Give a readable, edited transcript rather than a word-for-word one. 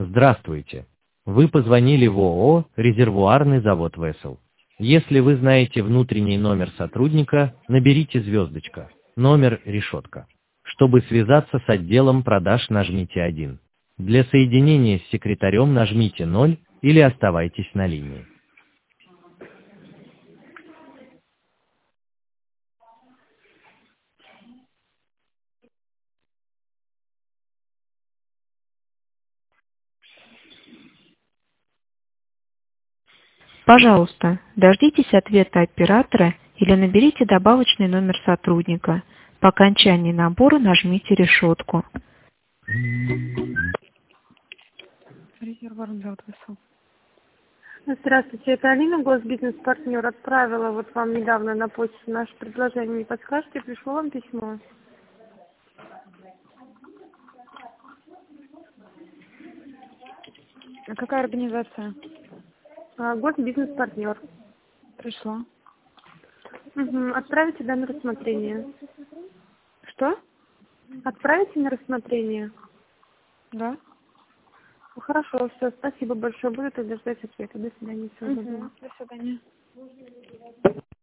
Здравствуйте. Вы позвонили в ООО «Резервуарный завод ВЭСЛ». Если вы знаете внутренний номер сотрудника, наберите звездочка, номер решетка. Чтобы связаться с отделом продаж, нажмите 1. Для соединения с секретарем нажмите 0 или оставайтесь на линии. Пожалуйста, дождитесь ответа оператора или наберите добавочный номер сотрудника. По окончании набора нажмите решетку. Резервуарный завод ВСУ. Здравствуйте, это Алина, госбизнес-партнер. Отправила вот вам недавно на почту наше предложение. Не подскажете, пришло вам письмо? А какая организация? Госбизнес-партнер. Пришло. Отправите, да, на рассмотрение. Что? Отправите на рассмотрение. Да. Хорошо, все, спасибо большое. Буду тогда ждать ответа. До свидания. Всего доброго. До свидания.